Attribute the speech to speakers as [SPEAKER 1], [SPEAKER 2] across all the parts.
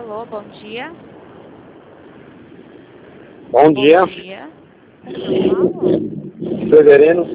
[SPEAKER 1] Alô, bom dia.
[SPEAKER 2] Bom dia.
[SPEAKER 1] Bom dia. Com quem eu falo?
[SPEAKER 2] Severino.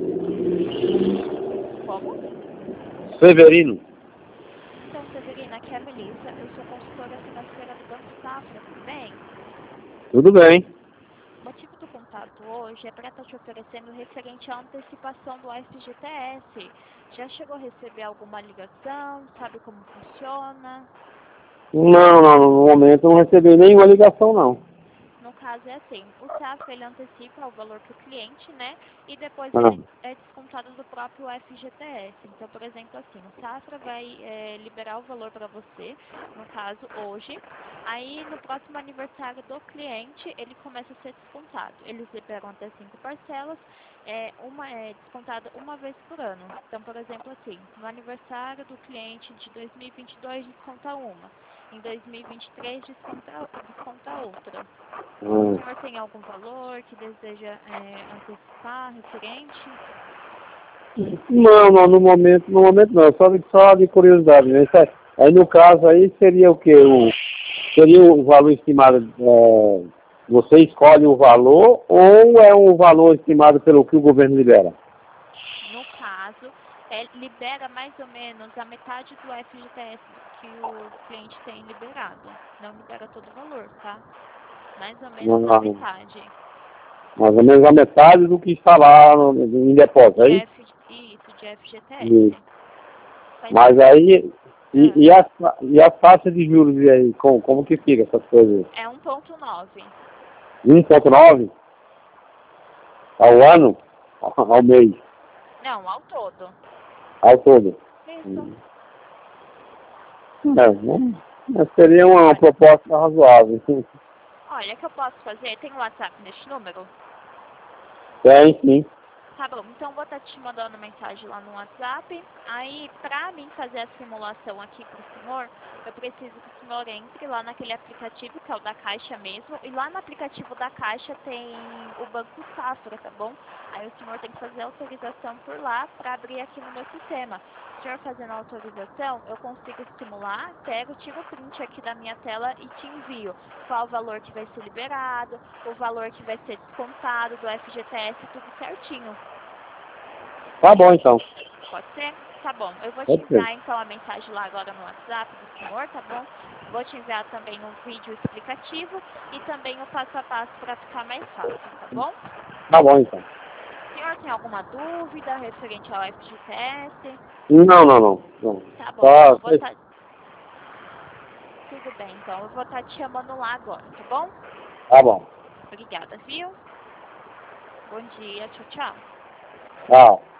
[SPEAKER 1] Como?
[SPEAKER 2] Severino.
[SPEAKER 1] Então, Severina, aqui é a Melissa. Eu sou consultora financeira do Banco Safra, tudo bem?
[SPEAKER 2] Tudo bem.
[SPEAKER 1] O motivo do contato hoje é para estar te oferecendo referente à antecipação do FGTS. Já chegou a receber alguma ligação? Sabe como funciona?
[SPEAKER 2] Não, no momento não recebi nenhuma ligação, não.
[SPEAKER 1] No caso é assim, o Safra ele antecipa o valor para o cliente, né? E depois
[SPEAKER 2] Ah,
[SPEAKER 1] ele é descontado do próprio FGTS. Então, por exemplo, assim, o Safra vai liberar o valor para você, no caso hoje. Aí no próximo aniversário do cliente ele começa a ser descontado. Eles liberam até 5 parcelas, uma é descontada uma vez por ano. Então, por exemplo, assim, no aniversário do cliente de 2022 desconta uma. Em 2023 desconta outra. O senhor tem algum valor que deseja antecipar, referente?
[SPEAKER 2] não, no momento não. Só de curiosidade, né? Aí no caso aí seria o quê? Seria o valor estimado, você escolhe o valor ou é um valor estimado pelo que o governo libera?
[SPEAKER 1] No caso, libera mais ou menos a metade do FGTS que o cliente tem liberado. Não libera todo o valor, tá? Mais ou menos a
[SPEAKER 2] Não,
[SPEAKER 1] metade.
[SPEAKER 2] mais ou menos a metade do que está lá em depósito, aí?
[SPEAKER 1] Isso, de
[SPEAKER 2] E-
[SPEAKER 1] FGTS. Faz
[SPEAKER 2] Mas
[SPEAKER 1] sentido.
[SPEAKER 2] aí,
[SPEAKER 1] Ah,
[SPEAKER 2] e a taxa de juros e aí, como que fica essas coisas?
[SPEAKER 1] é 1,9.
[SPEAKER 2] 1,9 ao ano, ao mês,
[SPEAKER 1] Não, ao todo.
[SPEAKER 2] ao todo.
[SPEAKER 1] Isso.
[SPEAKER 2] Mas seria uma
[SPEAKER 1] Olha,
[SPEAKER 2] proposta razoável.
[SPEAKER 1] olha, o que eu posso fazer? Tem um WhatsApp neste número?
[SPEAKER 2] Tem, sim.
[SPEAKER 1] Tá bom, então vou estar te mandando mensagem lá no WhatsApp. Aí, pra mim fazer a simulação aqui pro senhor, eu preciso que o senhor entre lá naquele aplicativo, que é o da Caixa mesmo. E lá no aplicativo da Caixa tem o Banco Safra, tá bom? Aí o senhor tem que fazer a autorização por lá pra abrir aqui no meu sistema. O senhor fazendo a autorização, eu consigo simular, pego, tiro o print aqui da minha tela e te envio qual o valor que vai ser liberado, o valor que vai ser descontado do FGTS, tudo certinho.
[SPEAKER 2] Tá bom, então.
[SPEAKER 1] Pode ser? Tá bom. Eu vou te
[SPEAKER 2] Pode ser.
[SPEAKER 1] enviar então a mensagem lá agora no WhatsApp do senhor, tá bom? Vou te enviar também um vídeo explicativo e também o passo a passo para ficar mais fácil, tá bom?
[SPEAKER 2] Tá bom, então.
[SPEAKER 1] O senhor tem alguma dúvida referente ao FGTS?
[SPEAKER 2] Não.
[SPEAKER 1] Tá bom,
[SPEAKER 2] Só,
[SPEAKER 1] então. Vou estar... Tudo bem, então. Eu vou estar te chamando lá agora, tá bom?
[SPEAKER 2] tá bom.
[SPEAKER 1] Obrigada, viu? Bom dia. Tchau, tchau.
[SPEAKER 2] Tchau.